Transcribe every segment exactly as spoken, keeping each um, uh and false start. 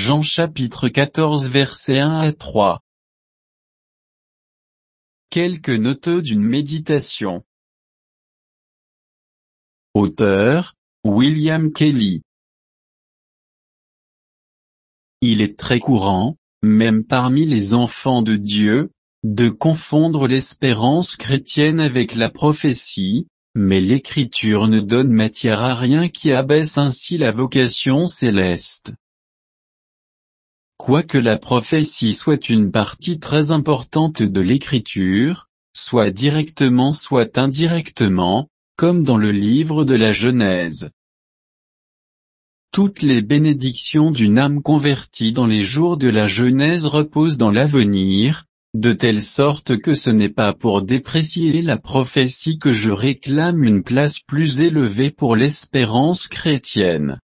Jean chapitre quatorze versets un à trois. Quelques notes d'une méditation. Auteur, William Kelly. Il est très courant, même parmi les enfants de Dieu, de confondre l'espérance chrétienne avec la prophétie, mais l'Écriture ne donne matière à rien qui abaisse ainsi la vocation céleste. Quoique la prophétie soit une partie très importante de l'Écriture, soit directement soit indirectement, comme dans le livre de la Genèse. Toutes les bénédictions d'une âme convertie dans les jours de la Genèse reposent dans l'avenir, de telle sorte que ce n'est pas pour déprécier la prophétie que je réclame une place plus élevée pour l'espérance chrétienne.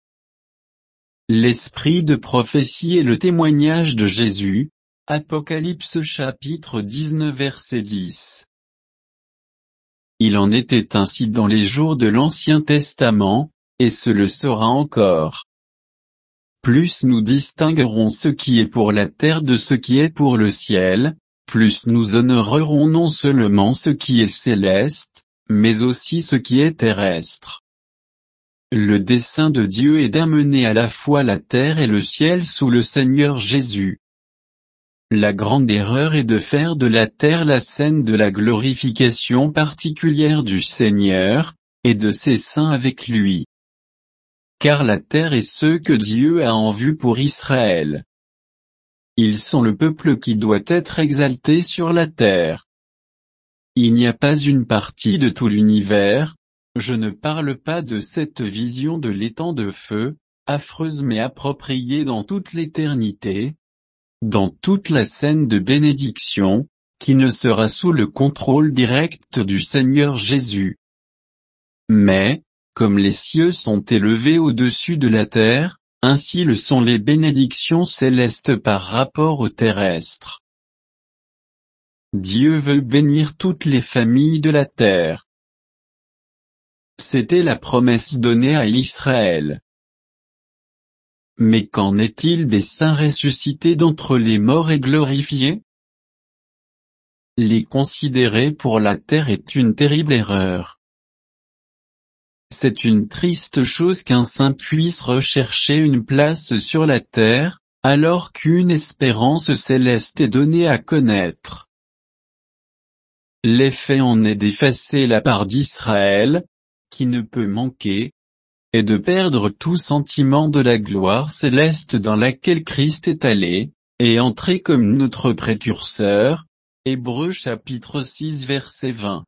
L'esprit de prophétie est le témoignage de Jésus, Apocalypse chapitre dix-neuf verset dix. Il en était ainsi dans les jours de l'Ancien Testament, et ce le sera encore. Plus nous distinguerons ce qui est pour la terre de ce qui est pour le ciel, plus nous honorerons non seulement ce qui est céleste, mais aussi ce qui est terrestre. Le dessein de Dieu est d'amener à la fois la terre et le ciel sous le Seigneur Jésus. La grande erreur est de faire de la terre la scène de la glorification particulière du Seigneur, et de ses saints avec lui. Car la terre est ce que Dieu a en vue pour Israël. Ils sont le peuple qui doit être exalté sur la terre. Il n'y a pas une partie de tout l'univers, je ne parle pas de cette vision de l'étang de feu, affreuse mais appropriée dans toute l'éternité, dans toute la scène de bénédiction, qui ne sera sous le contrôle direct du Seigneur Jésus. Mais, comme les cieux sont élevés au-dessus de la terre, ainsi le sont les bénédictions célestes par rapport aux terrestres. Dieu veut bénir toutes les familles de la terre. C'était la promesse donnée à Israël. Mais qu'en est-il des saints ressuscités d'entre les morts et glorifiés? Les considérer pour la terre est une terrible erreur. C'est une triste chose qu'un saint puisse rechercher une place sur la terre, alors qu'une espérance céleste est donnée à connaître. L'effet en est d'effacer la part d'Israël, qui ne peut manquer, et de perdre tout sentiment de la gloire céleste dans laquelle Christ est allé, et entré comme notre précurseur. Hébreux chapitre six verset vingt.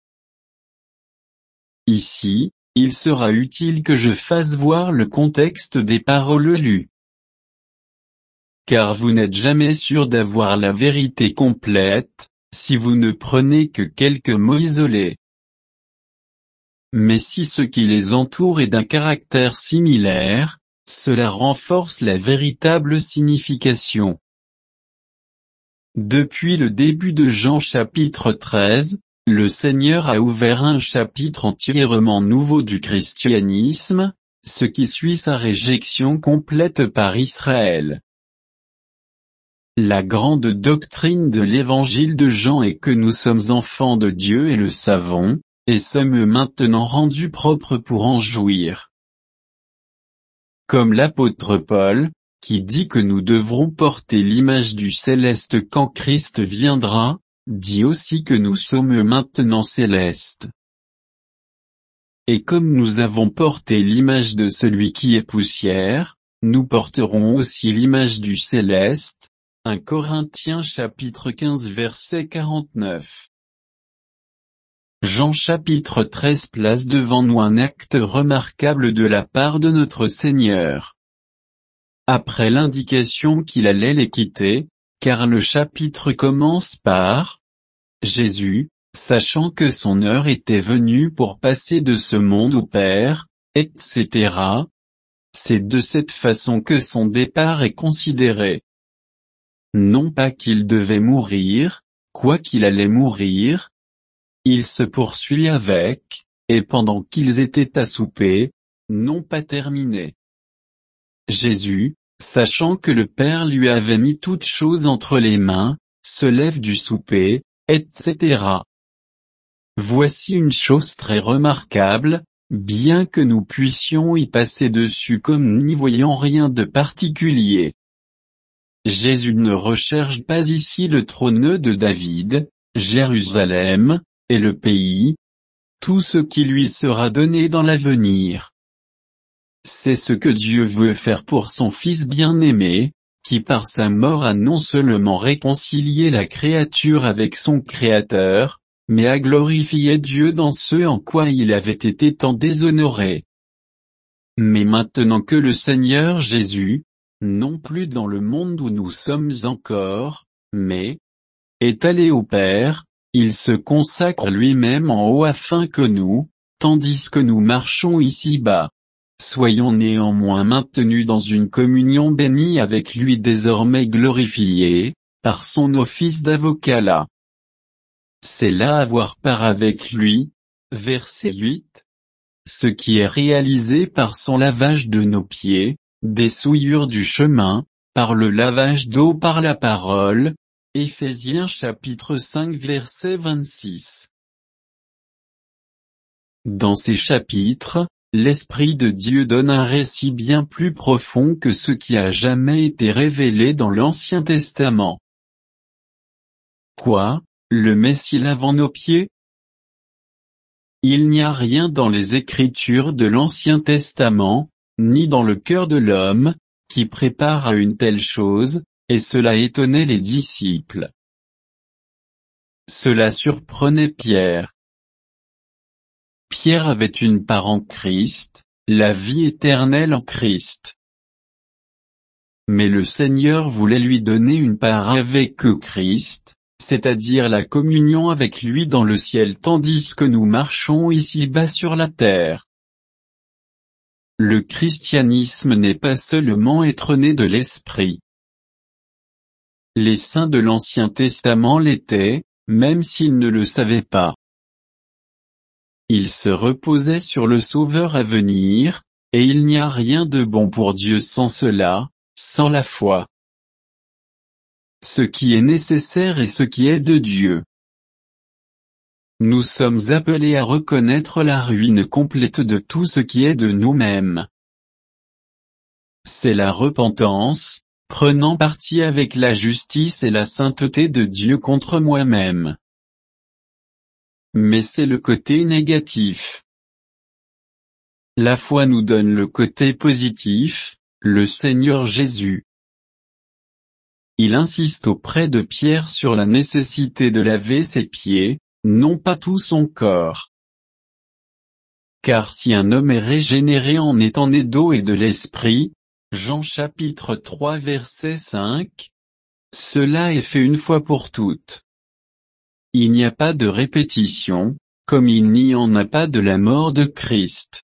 Ici, il sera utile que je fasse voir le contexte des paroles lues. Car vous n'êtes jamais sûr d'avoir la vérité complète, si vous ne prenez que quelques mots isolés. Mais si ce qui les entoure est d'un caractère similaire, cela renforce la véritable signification. Depuis le début de Jean chapitre treize, le Seigneur a ouvert un chapitre entièrement nouveau du christianisme, ce qui suit sa réjection complète par Israël. La grande doctrine de l'évangile de Jean est que nous sommes enfants de Dieu et le savons, et sommes maintenant rendus propres pour en jouir. Comme l'apôtre Paul, qui dit que nous devrons porter l'image du céleste quand Christ viendra, dit aussi que nous sommes maintenant célestes. Et comme nous avons porté l'image de celui qui est poussière, nous porterons aussi l'image du céleste. un Corinthiens chapitre quinze verset quarante-neuf. Jean chapitre treize place devant nous un acte remarquable de la part de notre Seigneur. Après l'indication qu'il allait les quitter, car le chapitre commence par « Jésus, sachant que son heure était venue pour passer de ce monde au Père, et cetera. C'est de cette façon que son départ est considéré. Non pas qu'il devait mourir, quoi qu'il allait mourir. Il se poursuit avec, et pendant qu'ils étaient à souper, non pas terminé. Jésus, sachant que le Père lui avait mis toutes choses entre les mains, se lève du souper, et cetera. Voici une chose très remarquable, bien que nous puissions y passer dessus comme n'y voyant rien de particulier. Jésus ne recherche pas ici le trône de David, Jérusalem, et le pays, tout ce qui lui sera donné dans l'avenir. C'est ce que Dieu veut faire pour son Fils bien-aimé, qui par sa mort a non seulement réconcilié la créature avec son Créateur, mais a glorifié Dieu dans ce en quoi il avait été tant déshonoré. Mais maintenant que le Seigneur Jésus, non plus dans le monde où nous sommes encore, mais est allé au Père, il se consacre lui-même en haut afin que nous, tandis que nous marchons ici-bas, soyons néanmoins maintenus dans une communion bénie avec lui désormais glorifié, par son office d'avocat là. C'est là avoir part avec lui, verset huit. Ce qui est réalisé par son lavage de nos pieds, des souillures du chemin, par le lavage d'eau par la parole, Éphésiens chapitre cinq verset vingt-six. Dans ces chapitres, l'Esprit de Dieu donne un récit bien plus profond que ce qui a jamais été révélé dans l'Ancien Testament. Quoi, le Messie lavant nos pieds? Il n'y a rien dans les Écritures de l'Ancien Testament, ni dans le cœur de l'homme, qui prépare à une telle chose, et cela étonnait les disciples. Cela surprenait Pierre. Pierre avait une part en Christ, la vie éternelle en Christ. Mais le Seigneur voulait lui donner une part avec Christ, c'est-à-dire la communion avec lui dans le ciel tandis que nous marchons ici-bas sur la terre. Le christianisme n'est pas seulement être né de l'Esprit. Les saints de l'Ancien Testament l'étaient, même s'ils ne le savaient pas. Ils se reposaient sur le Sauveur à venir, et il n'y a rien de bon pour Dieu sans cela, sans la foi. Ce qui est nécessaire et ce qui est de Dieu. Nous sommes appelés à reconnaître la ruine complète de tout ce qui est de nous-mêmes. C'est la repentance, prenant parti avec la justice et la sainteté de Dieu contre moi-même. Mais c'est le côté négatif. La foi nous donne le côté positif, le Seigneur Jésus. Il insiste auprès de Pierre sur la nécessité de laver ses pieds, non pas tout son corps. Car si un homme est régénéré en étant né d'eau et de l'esprit, Jean chapitre trois verset cinq, cela est fait une fois pour toutes. Il n'y a pas de répétition, comme il n'y en a pas de la mort de Christ.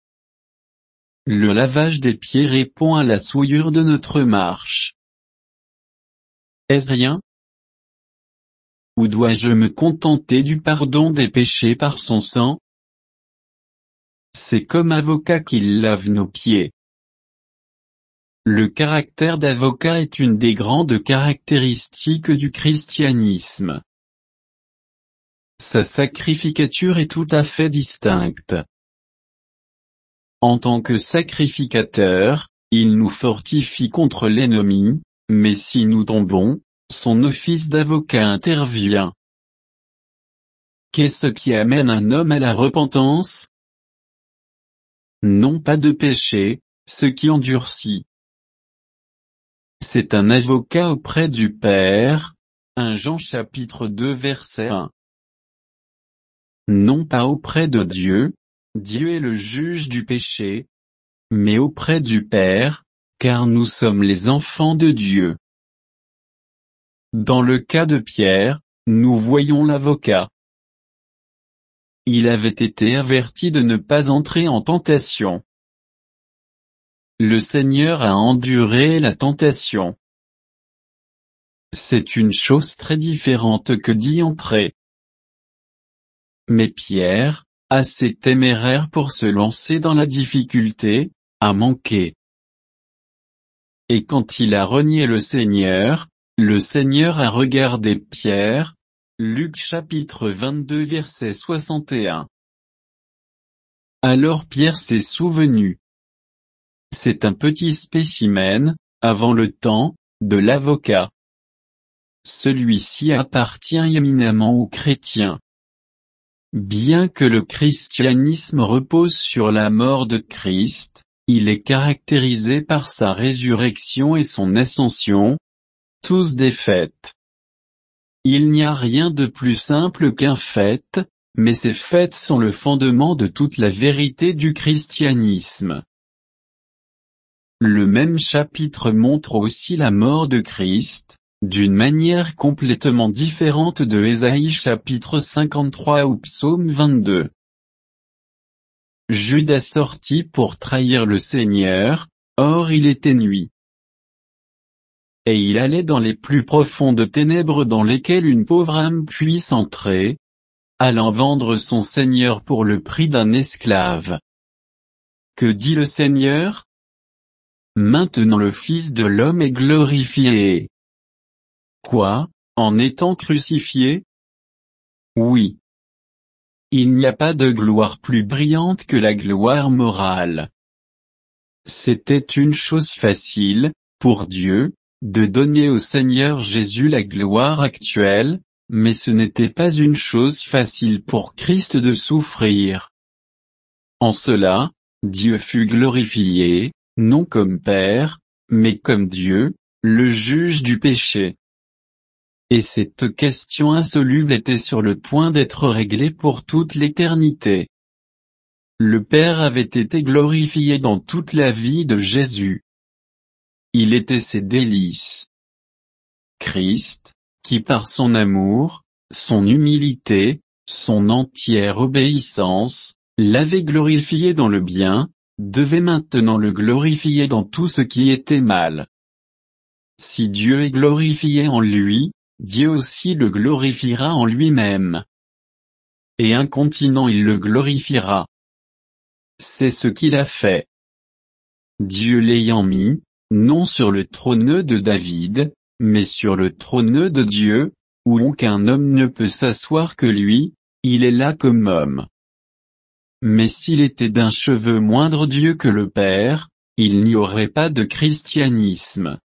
Le lavage des pieds répond à la souillure de notre marche. Est-ce rien? Ou dois-je me contenter du pardon des péchés par son sang? C'est comme avocat qu'il lave nos pieds. Le caractère d'avocat est une des grandes caractéristiques du christianisme. Sa sacrificature est tout à fait distincte. En tant que sacrificateur, il nous fortifie contre l'ennemi, mais si nous tombons, son office d'avocat intervient. Qu'est-ce qui amène un homme à la repentance? Non pas de péché, ce qui endurcit. C'est un avocat auprès du Père, premier Jean chapitre deux verset un. Non pas auprès de Dieu, Dieu est le juge du péché, mais auprès du Père, car nous sommes les enfants de Dieu. Dans le cas de Pierre, nous voyons l'avocat. Il avait été averti de ne pas entrer en tentation. Le Seigneur a enduré la tentation. C'est une chose très différente que d'y entrer. Mais Pierre, assez téméraire pour se lancer dans la difficulté, a manqué. Et quand il a renié le Seigneur, le Seigneur a regardé Pierre. Luc chapitre vingt-deux verset soixante et un. Alors Pierre s'est souvenu. C'est un petit spécimen, avant le temps, de l'avocat. Celui-ci appartient éminemment aux chrétiens. Bien que le christianisme repose sur la mort de Christ, il est caractérisé par sa résurrection et son ascension, tous des faits. Il n'y a rien de plus simple qu'un fait, mais ces faits sont le fondement de toute la vérité du christianisme. Le même chapitre montre aussi la mort de Christ, d'une manière complètement différente de Ésaïe chapitre cinquante-trois ou psaume vingt-deux. Judas sortit pour trahir le Seigneur, or il était nuit. Et il allait dans les plus profondes ténèbres dans lesquelles une pauvre âme puisse entrer, allant vendre son Seigneur pour le prix d'un esclave. Que dit le Seigneur? Maintenant le Fils de l'homme est glorifié. Quoi, en étant crucifié? Oui. Il n'y a pas de gloire plus brillante que la gloire morale. C'était une chose facile, pour Dieu, de donner au Seigneur Jésus la gloire actuelle, mais ce n'était pas une chose facile pour Christ de souffrir. En cela, Dieu fut glorifié, non comme Père, mais comme Dieu, le juge du péché. Et cette question insoluble était sur le point d'être réglée pour toute l'éternité. Le Père avait été glorifié dans toute la vie de Jésus. Il était ses délices. Christ, qui par son amour, son humilité, son entière obéissance, l'avait glorifié dans le bien, devait maintenant le glorifier dans tout ce qui était mal. Si Dieu est glorifié en lui, Dieu aussi le glorifiera en lui-même. Et incontinent il le glorifiera. C'est ce qu'il a fait. Dieu l'ayant mis, non sur le trône de David, mais sur le trône de Dieu, où aucun homme ne peut s'asseoir que lui, il est là comme homme. Mais s'il était d'un cheveu moindre Dieu que le Père, il n'y aurait pas de christianisme.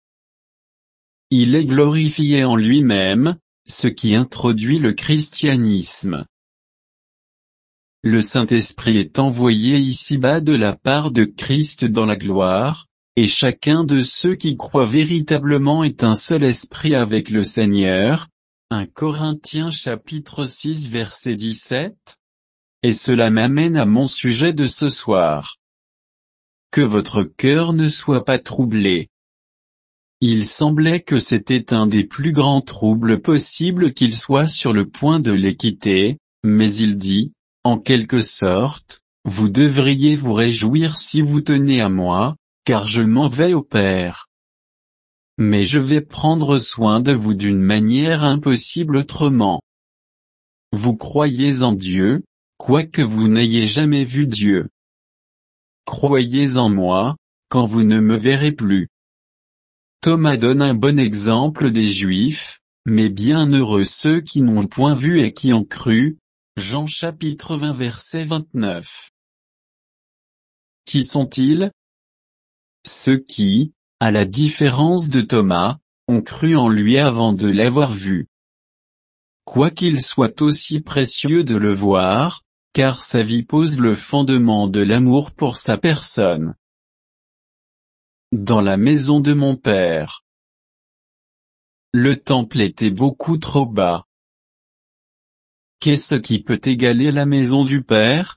Il est glorifié en lui-même, ce qui introduit le christianisme. Le Saint-Esprit est envoyé ici-bas de la part de Christ dans la gloire, et chacun de ceux qui croient véritablement est un seul esprit avec le Seigneur. un Corinthiens chapitre six verset dix-sept. Et cela m'amène à mon sujet de ce soir. Que votre cœur ne soit pas troublé. Il semblait que c'était un des plus grands troubles possibles qu'il soit sur le point de les quitter, mais il dit, en quelque sorte, vous devriez vous réjouir si vous tenez à moi, car je m'en vais au Père. Mais je vais prendre soin de vous d'une manière impossible autrement. Vous croyez en Dieu, quoique vous n'ayez jamais vu Dieu. Croyez en moi, quand vous ne me verrez plus. Thomas donne un bon exemple des Juifs, mais bienheureux ceux qui n'ont point vu et qui ont cru. Jean chapitre vingt verset vingt-neuf. Qui sont-ils? Ceux qui, à la différence de Thomas, ont cru en lui avant de l'avoir vu. Quoiqu'il soit aussi précieux de le voir, car sa vie pose le fondement de l'amour pour sa personne. Dans la maison de mon père. Le temple était beaucoup trop bas. Qu'est-ce qui peut égaler la maison du Père?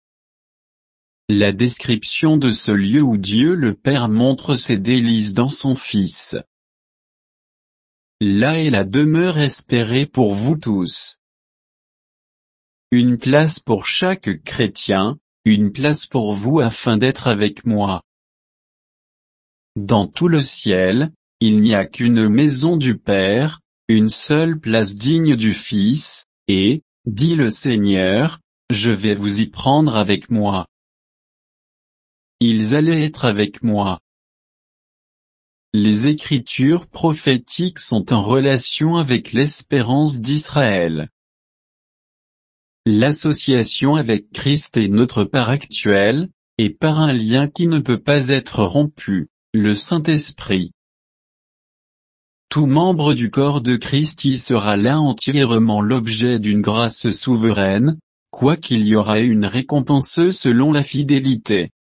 La description de ce lieu où Dieu le Père montre ses délices dans son Fils. Là est la demeure espérée pour vous tous. Une place pour chaque chrétien, une place pour vous afin d'être avec moi. Dans tout le ciel, il n'y a qu'une maison du Père, une seule place digne du Fils, et, dit le Seigneur, je vais vous y prendre avec moi. Ils allaient être avec moi. Les Écritures prophétiques sont en relation avec l'espérance d'Israël. L'association avec Christ est notre part actuelle, et par un lien qui ne peut pas être rompu, le Saint-Esprit. Tout membre du corps de Christ y sera là entièrement l'objet d'une grâce souveraine, quoiqu'il y aura une récompense selon la fidélité.